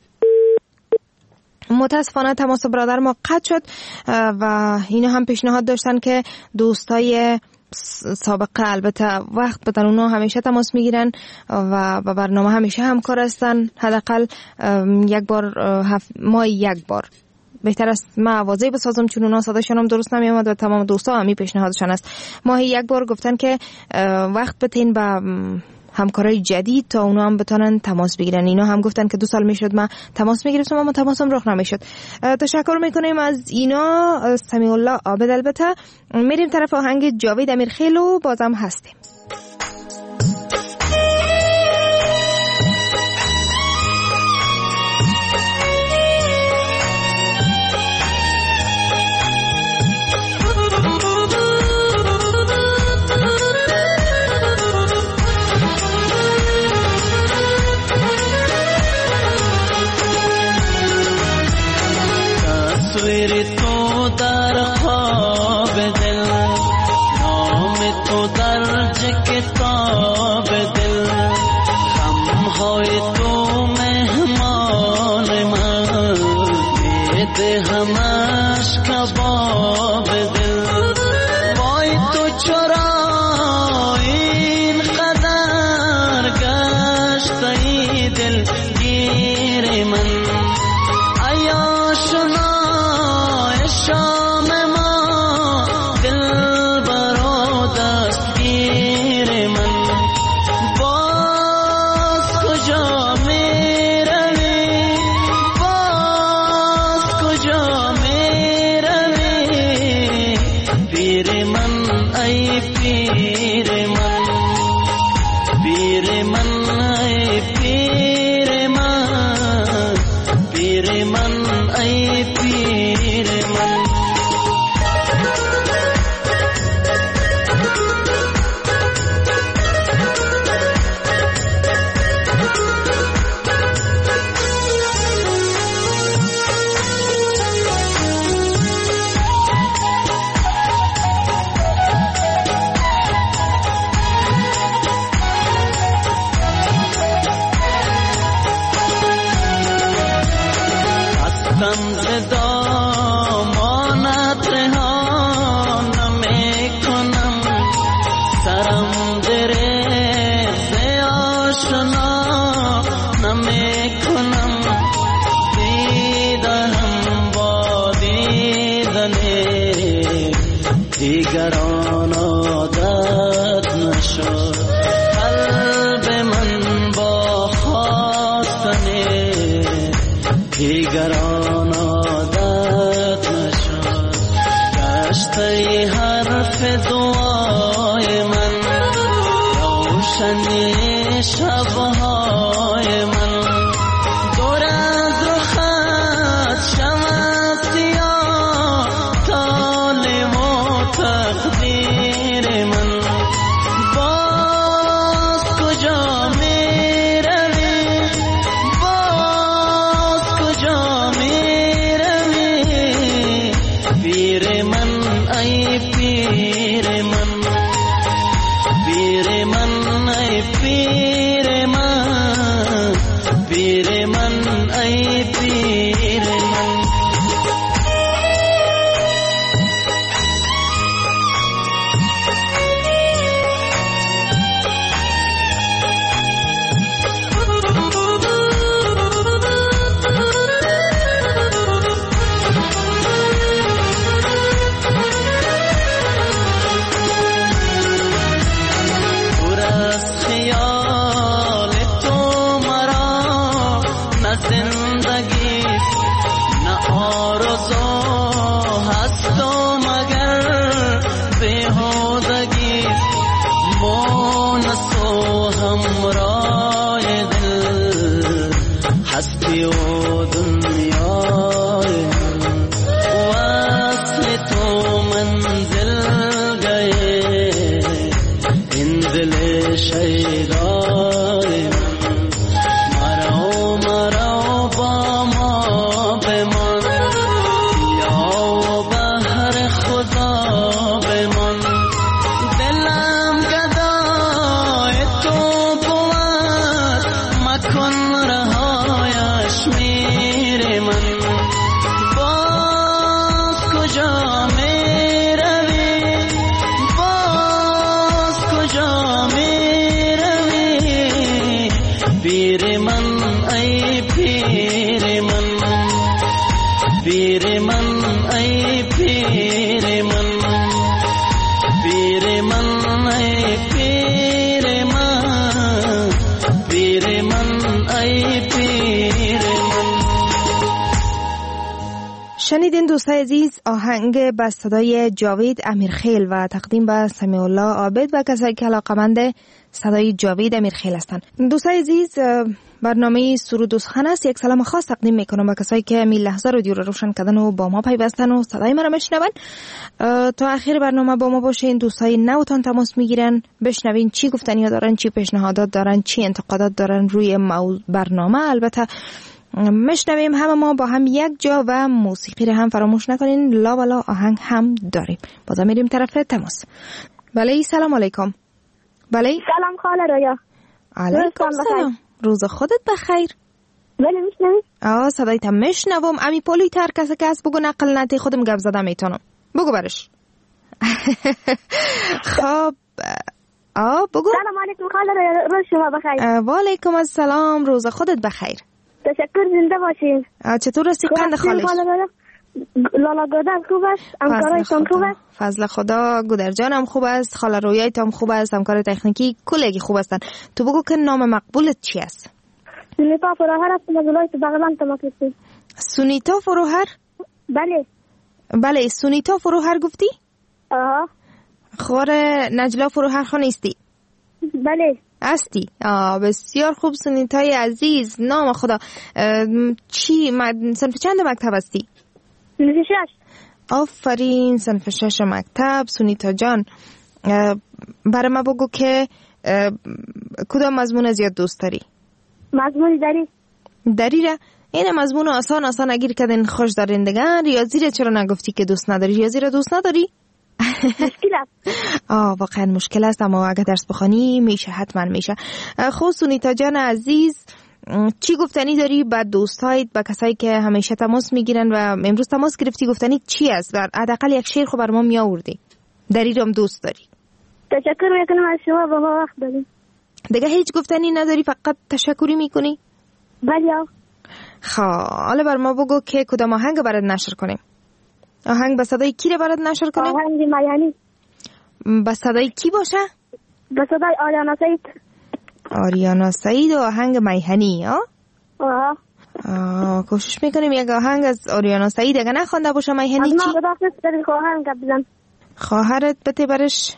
متاسفانه تماس برادر ما قطع شد و اینا هم پیشنهاد داشتن که دوستای سابقه البته وقت بدن، اونا همیشه تماس میگیرن و برنامه همیشه همکار هستن. حداقل یک بار ماه یک بار بهتر است ما آوازی بسازم چون اونا صداشون هم درست نمیومد و تمام دوستا هم پیشنهادشون است. ماهی یک بار گفتن که وقت بتین با همکارای جدید تا اونا هم بتونن تماس بگیرن. اینا هم گفتن که 2 سال میشد ما تماس میگرفتم اما تماسم رخ نمیشد. تشکر میکنیم از اینا. سمیع الله عابد. البته میریم طرف آهنگ جاوید امیرخیل و بازم هستیم. تو در خواب دل، نام تو درج کتاب دل، غمهای تو مهمان من، بده همش کباب دل. وای تو چرا این قدر گشتی دل گیر من، شام ما دل برو دستگیر من. باز کجا میروی، باز کجا میروی، پیر من ای پیر من، پیر من ای پیر من، پیر من ای پیر من. دیگران عادت نشد قلب من با خواستن، دیگران عادت نشد گشته حرف دعای من، روشنی شبهای من. دور از رخت شود سیاه طالب و تقدیر من. باز کجا میروی، باز کجا میروی، پیر من ای پیر من، پیر من ای پیر من. هستی و دنیای من وصل تو منزل گئے این دل شیدای من مرا با ما بمان یا بهر خدا بمان دلم گدای تو بود مکن رهایش میره من باز کجا میروی باز کجا میروی پیر من ای پیر من پیر من ای پیر من پیر من ای پیر من پیر من ای پیر من. شنیدین دوستای عزیز آهنگ با صدای جاوید امیرخیل و تقدیم به سمیع الله عابد و کسایی که علاقه‌مند صدای جاوید امیرخیل هستند. دوستای عزیز برنامه سرود و سخن است. یک سلام خاص تقدیم میکنم به کسایی که می لحظه رادیو رو روشن کردن و با ما پیوستن و صدای ما رو میشنون. تا آخر برنامه با ما باشین. دوستای نوتان تماس میگیرن بشنوین چی گفتنی دارن، چی پیشنهادات دارن، چی انتقادات دارن روی برنامه. البته مشنویم همه ما با هم یک جا و موسیقی رو هم فراموش نکنین. لا بلا آهنگ هم داریم. بازم میریم طرف تماس. بله سلام علیکم. بله سلام خاله رویا. علیکم سلام. روز خودت بخیر. بله میشنوی؟ صدایت هم میشنوم. امی پولی تر کسی که هست بگو نقل نتی خودم گپ زدم میتونم. بگو برش. خب بگو. سلام علیکم خاله رویا. روز شما بخیر. و علیکم السلام. روز خودت بخیر. تشکر زنده باشین. چطور هستی قند خالش؟ لالا گودر خوب است. همکارایتان خوب است. فضل خدا گودر جانم خوب است. خاله رویایت هم خوب است. همکار تکنیکی کلگی خوب هستن. تو بگو که نام مقبولت چی است؟ سونیتا فروهر است. از ولایت بغلان تماس میگیرم. سونیتا فروهر؟ بله سونیتا فروهر گفتی؟ خور نجلا فروهر خان نیستی؟ بله هستی. بسیار خوب سونیتای عزیز. نام خدا چی صنف چند مکتب هستی؟ صنف 6. آفرین صنف 6 مکتب. سونیتا جان برای ما بگو که کدام مضمون زیاد دوست داری؟ مضمون دری را این مضمون آسان اگیر کردن خوش دارین دیگه. ریاضی را چرا نگفتی که دوست نداری؟ ریاضی را دوست نداری؟ مشکل است. واقعا مشکل است اما اگه درس بخوانی میشه، حتما میشه. خب سونیتا جان عزیز چی گفتنی داری با دوستایت، با کسایی که همیشه تماس میگیرن و امروز تماس گرفتی؟ گفتنی چی است؟ حداقل یک شعر خب بر ما میآوردی. دری رو هم دوست داری. تشکر میکنم از شما با ما وقت دادین. دیگه هیچ گفتنی نداری فقط تشکری میکنی؟ بله. خب حالا بر ما بگو که کدام آهنگ برات نشر کنیم؟ آهنگ با صدای کی رو برات نشر کنیم؟ آهنگ میهنی. با صدای کی باشه؟ با صدای آریانا سعید. آریانا سعید و آهنگ میهنی. کوشش میکنیم یک آهنگ از آریانا سعید اگه نخوانده باشه میهنی چی؟ از ما خدافظ داری خواهرم گپ بزن. خواهرت بده برش.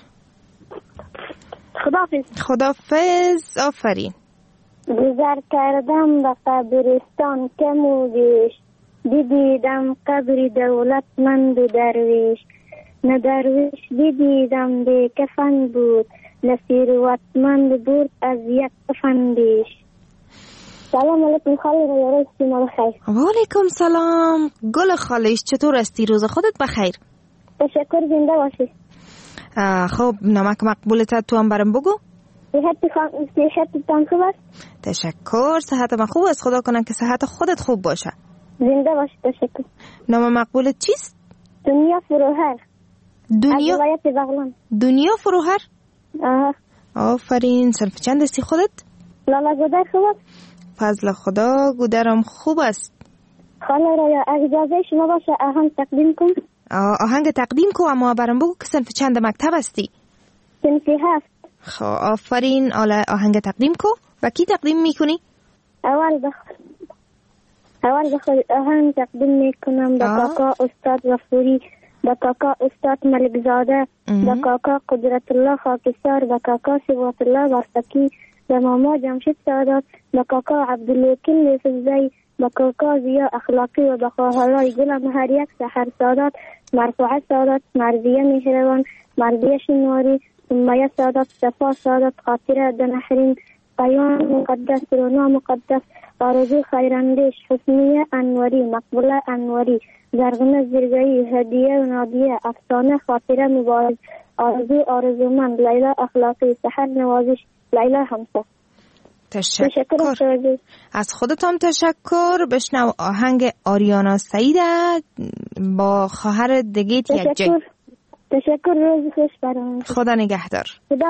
خدافظ. آفرین. گذر کردم به قبرستان که موجش دیدم قبر دولتمند و درویش. نه درویش دیدم به کفن بود، نه ثروتمند بود از یک کفن بیش. سلام علیکم خاله رویا. روز شما بخیر. و علیکم سلام گل خالش. چطور هستی؟ روز خودت بخیر. تشکر زنده باشی. خب نمک مقبولت تو هم برام بگو. صحتتان خوب است؟ تشکر. صحت من خوب است. خدا کنه که صحت خودت خوب باشه. زنده باشی. تشکر. نام مقبولت چیست؟ دنیا فروهر. دنیا؟ از ولایت بغلان. دنیا فروهر؟ آفرین. صنف چند هستی خودت؟ لالا گودر خوب است؟ فضل خدا گودرم خوب است. خاله رویا اجازه شما باشه آهنگ تقدیم کن؟ آهنگ تقدیم کن اما برام بگو که صنف چند مکتب هستی؟ صنف 7. خب آفرین. آهنگ تقدیم کن. و کی تقدیم میکنی؟ اول بخواد آهنگ تقدیم میکنم به کاکا استاد غفوری، به کاکا استاد ملکزاده، به کاکا قدرت الله خاکستر، به کاکا صفات الله بستکی، به ماما جمشید سادات، به کاکا عبدالوکیل فزایی، به کاکا زیا اخلاقی و به خواهرای گل مهریک سحر سادات، مرفوعه سادات، مرضیه مهربان، مرضیه شنواری، سمیه سادات، صفا سادات، خاطره دنحرین، قیان مقدس، رونا مقدس، آرزو خیراندیش، حسنیه انوری، مقبوله انوری، زرغنه زرگایی، هدیه و نادیه، افسانه خاطره مبارز، آرزومند، لیلا اخلاقی، سحر نوازش، لیلا همسه. تشکر از خودتان. تشکر. بشنو آهنگ آریانا سعید با خواهر دگیت یک جنگ. تشکر. روز خوش برام. خدا نگهدار.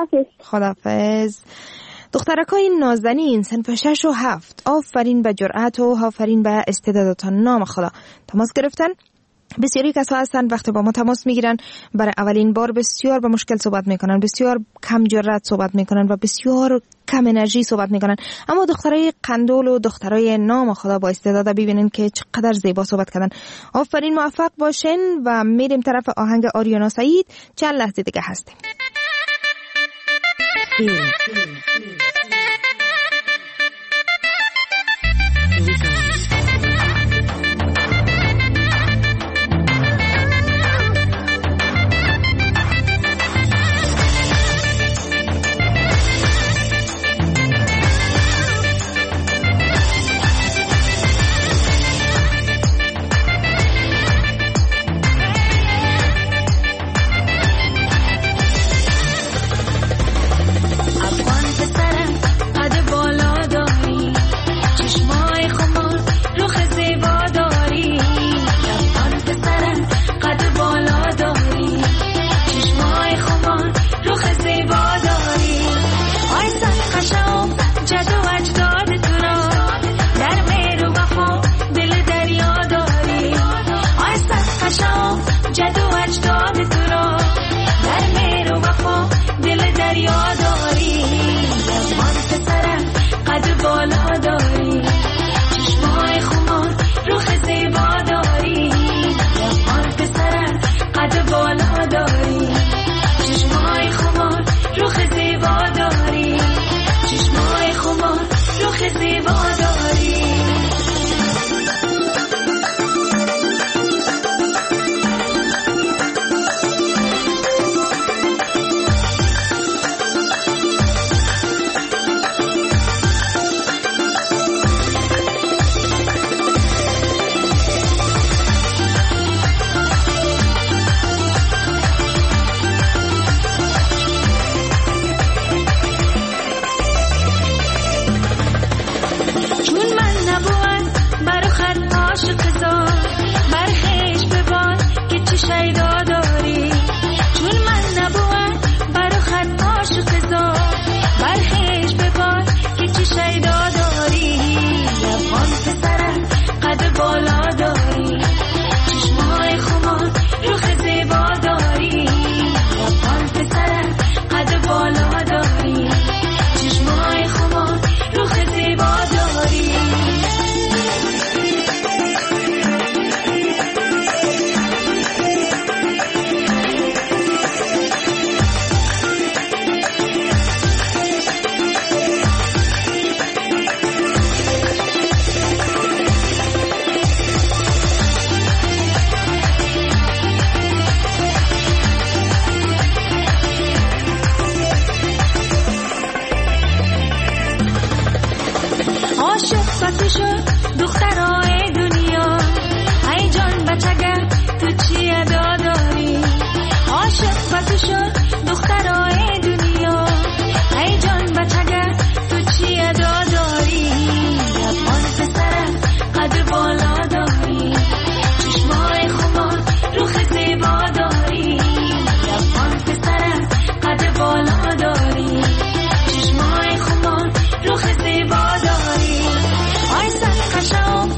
خداحافظ. دخترکای نازنین صنف 6 و 7، آفرین به جرأت و آفرین به استعدادتان. نام خدا. تماس گرفتن. بسیاری کسا هستن وقتی با ما تماس میگیرن برای اولین بار بسیار به مشکل صحبت میکنن، بسیار کم جرأت صحبت میکنن و بسیار کم انرژی صحبت میکنن. اما دخترای قندول و دخترای نام خدا با استعداد ببینن که چقدر زیبا صحبت کردن. آفرین، موفق باشین و میریم طرف آهنگ آریانا سعید. چند لحظه دیگه هستیم. شو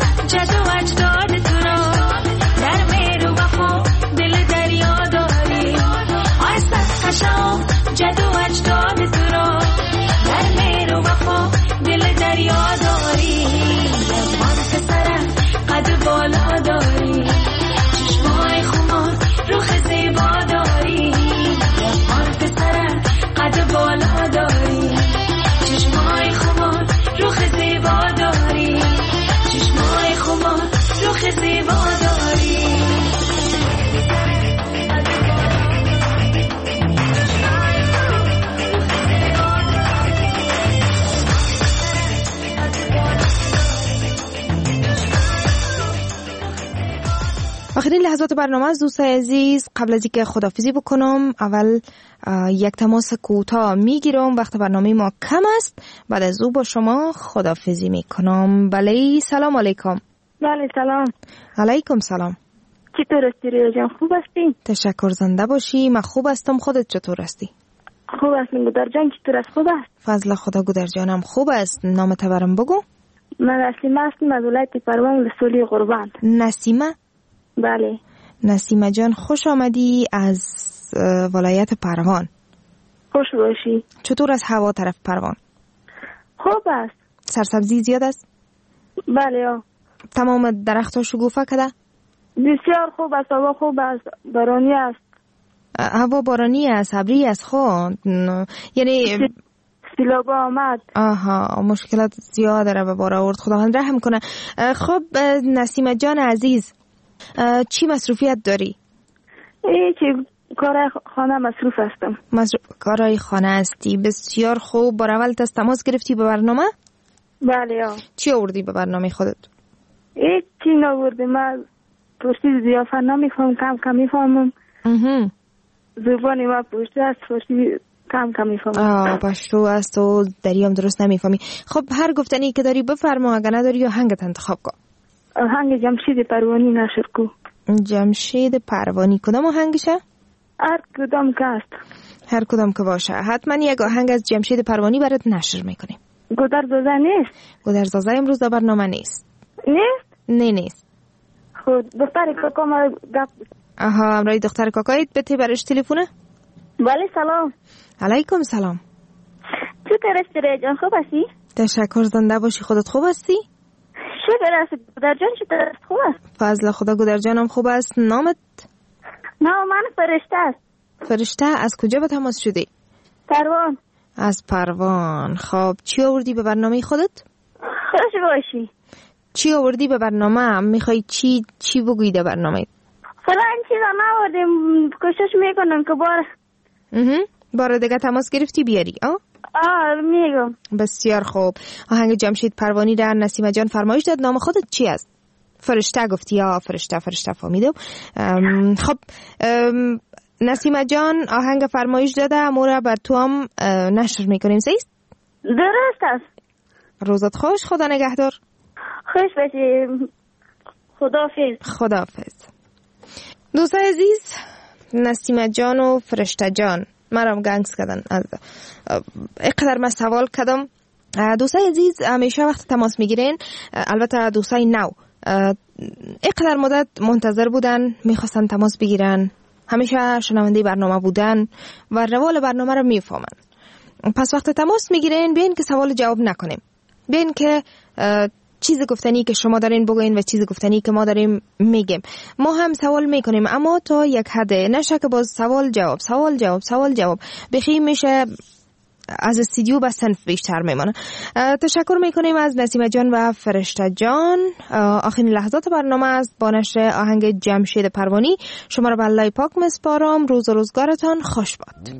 آخرین لحظات برنامه از دوستای عزیز. قبل از اینکه خداحافظی بکنم اول یک تماس کوتاه میگیرم، وقت برنامه ما کم است. بعد از او با شما خداحافظی میکنم. بله سلام علیکم. بله سلام. علیکم سلام. چطور هستی ریا جان؟ خوب هستی؟ تشکر، زنده باشی. من خوب هستم، خودت چطور هستی؟ خوب هستم. گودر جان چطور است؟ خوب است؟ فضل خدا گودر جانم خوب است. نام تبرم بگو. من نسیمه هستم از ولایت پروان لسولی قربان. نسیمه؟ بله. نسیمه جان خوش آمدی از ولایت پروان. خوش باشی. چطور از هوا طرف پروان؟ خوب است. سرسبزی زیاد است؟ بله. تمام درخت‌ها شکوفه کرده؟ بسیار خوب است. هوا خوب است. بارانی است. هوا بارانی است، ابری است. خب یعنی سیلاب آمد. آها، مشکلات زیاد داره به بار آورد. خداوند رحم کنه. خب نسیمه جان عزیز، چی مصروفیت داری؟ چی کار خانه مصروف هستم. کارهای خانه هستی. بسیار خوب. بار اول تماس گرفتی به برنامه؟ بله. چی آوردی به برنامه خودت؟ چی نآوردم. من پرسی زیافت نمیفهم، کم میفهمم. زبانی ما پشتو است، پرسی کم میفهمم. پشتو است و دریام درست نمیفهمی. خب هر گفتنی که داری بفرما، اگر نداری آهنگت انتخاب کن. آهنگ جمشید پروانی نشر کو. جمشید پروانی کدام آهنگشه؟ هر کدام که است. هر کدام که باشه. حتما یک آهنگ از جمشید پروانی برات نشر میکنیم. گودرزازه نیست؟ گودرزازه امروز در برنامه نیست. نیست؟ نه نیست. خود دختر کاکا ما گپ. آها، امرای دختر کاکایت بته برش تلفونه؟ بله سلام. علیکم سلام. چطور هستی ریا جان؟ خوب هستی؟ تشکر، زنده باشی. خودت خوب هستی؟ شکر است. گودر جان چطور است؟ خوب است؟ فضل خدا گودر جانم خوب است. نامت؟ نام من فرشته است. فرشته، از کجا به تماس شدی؟ پروان. از پروان. خب چی آوردی به برنامه خودت؟ خوش باشی. چی آوردی به برنامه؟ میخوای چی بگویی در برنامه؟ فلان چیزا نآوردیم، کوشش میکنم که بار دیگه تماس گرفتی بیاری. میگم. بسیار خوب. آهنگ جمشید پروانی در نسیمه جان فرمایش داد. نام خودت چی است؟ فرشته گفتی. یا فرشته فهمیدم. خب نسیمه جان آهنگ فرمایش داده، امورا بر تو هم نشر میکنیم. سیست؟ درست است. روزت خوش. خدا نگهدار. خوش باشی. خداحافظ. دوستای عزیز، نسیمه جان و فرشته جان مرام گنگس کردن. اقدر من سوال کردم. دوستای عزیز همیشه وقت تماس میگیرین، البته دوستای نو اقدر مدت منتظر بودن، میخواستن تماس بگیرن، همیشه شنونده برنامه بودن و روال برنامه رو میفهمن. پس وقت تماس میگیرین بیاین که سوال جواب نکنیم، بیاین که چیز گفتنی که شما دارین بگوین و چیز گفتنی که ما داریم میگیم. ما هم سوال میکنیم اما تا یک حد، نشه که باز سوال جواب بخی میشه از استودیو به صنف بیشتر میمونه. تشکر میکنیم از نسیمه جان و فرشته جان. آخرین لحظات برنامه است با نشر آهنگ جمشید پروانی. شما را به الله پاک میسپارم. روز و روزگارتان خوش باد.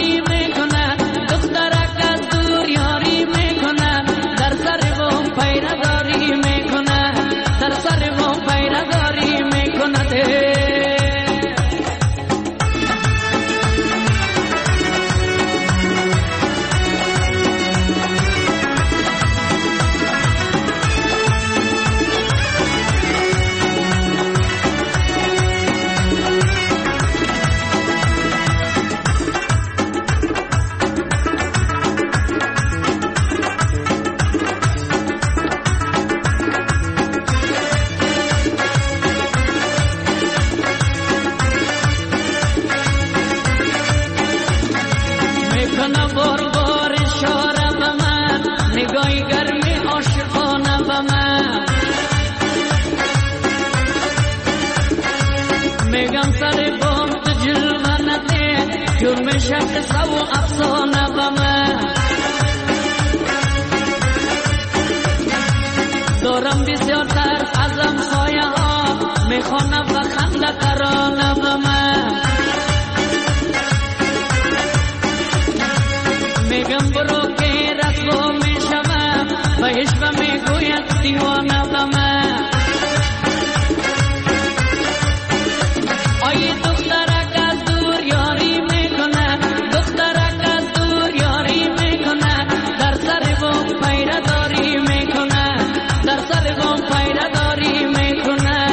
پیدا میشه قصه و افسانه به من. دارم بسیارتر از همسایه ها میخوانه و خنده ترانه به من. میگم برو که رسوا میشم بهش و میگوید دیوانه به من. آی دخترک از دور یاری میکنه، دخترک از دور یاری میکنه، در سر بام پیره داری میکنه، در سر بام پیره داری میکنه.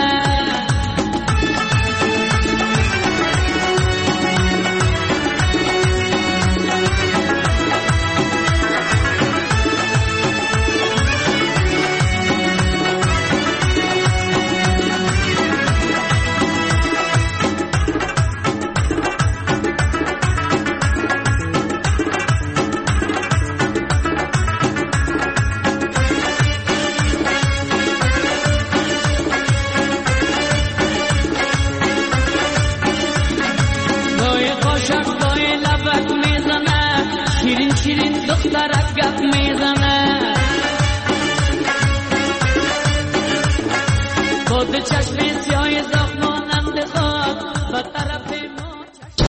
شیرین شیرین دخترک گپ می